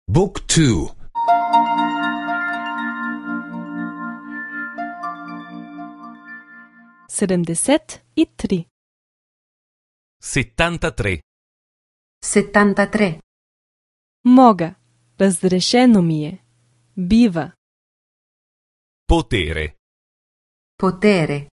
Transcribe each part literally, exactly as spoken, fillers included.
Book two. седемдесет и три. settantatré. settantatré. Мога. Разрешено ми е. Бива. Potere. Potere.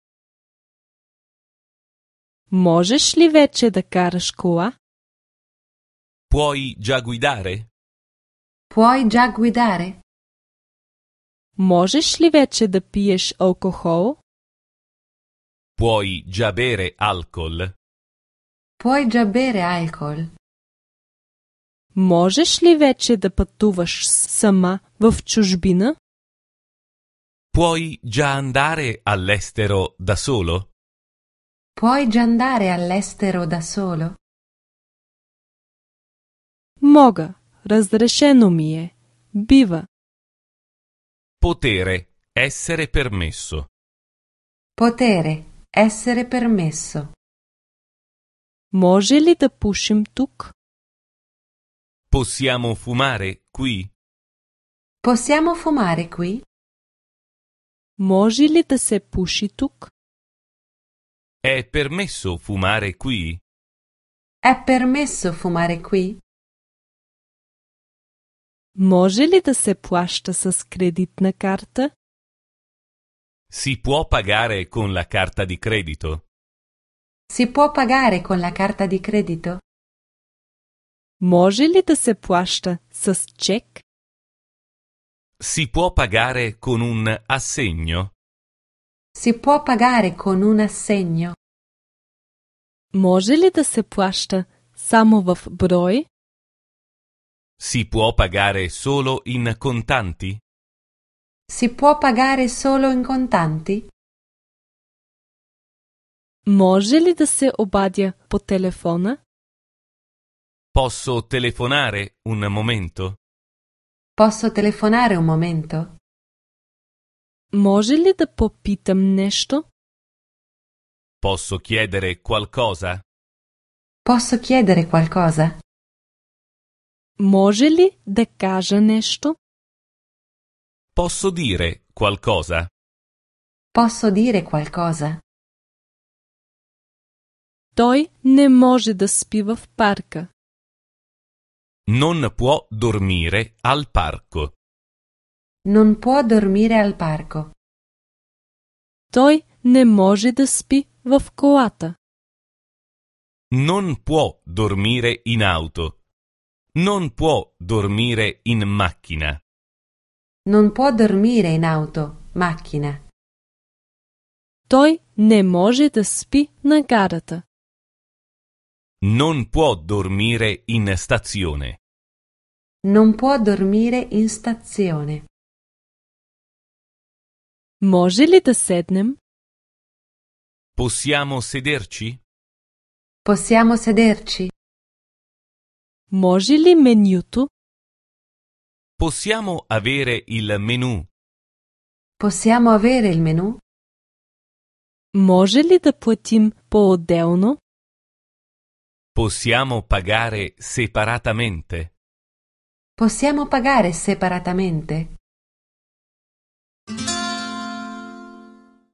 Можеш ли вече да караш кола? Puoi già guidare? Puoi già guidare? Можеш ли вече да пиеш алкохол? Puoi già bere alcol? Puoi già bere alcol? Можеш ли вече да пътуваш сама в чужбина? Puoi già andare all'estero da solo? Puoi già andare all'estero da solo? Мога. Разрешено ми е. Бива. Potere. Essere permesso. Potere. Essere permesso. Може ли да пушим тук? Possiamo fumare qui? Possiamo fumare qui? Може ли да се пуши тук? È permesso fumare qui? È permesso fumare qui? Може ли да се плаща с кредитна карта? Si può pagare con la carta di credito? Si può pagare con la carta di credito? Може ли да се плаща с чек? Si può pagare con un assegno? Si può pagare con un assegno? Може ли да се плаща само в брой? Si può pagare solo in contanti? Si può pagare solo in contanti? Може ли да се обадя по телефона? Posso telefonare un momento? Posso telefonare un momento? Може ли да попитам нещо? Posso chiedere qualcosa? Posso chiedere qualcosa? Може ли да кажа нещо? Posso dire qualcosa? Posso dire qualcosa? Той не може да спи в парка. Non può dormire al parco. Non può dormire al parco. Той не може да спи в колата. Non può dormire in auto. Non può dormire in macchina. Non può dormire in auto, macchina. Той не може да спи на гарата. Non può dormire in stazione. Non può dormire in stazione. Може ли да седнем? Possiamo sederci? Possiamo sederci? Може ли менюто? Possiamo avere il menù? Possiamo avere il menù? Може ли да платим по-отделно? Possiamo pagare separatamente? Possiamo pagare separatamente?